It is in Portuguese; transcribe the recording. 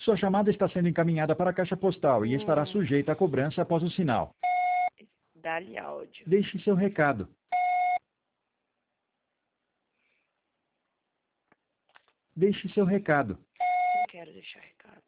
Sua chamada está sendo encaminhada para a caixa postal e estará sujeita a cobrança após o sinal. Dá-lhe áudio. Deixe seu recado. Deixe seu recado. Não quero deixar recado.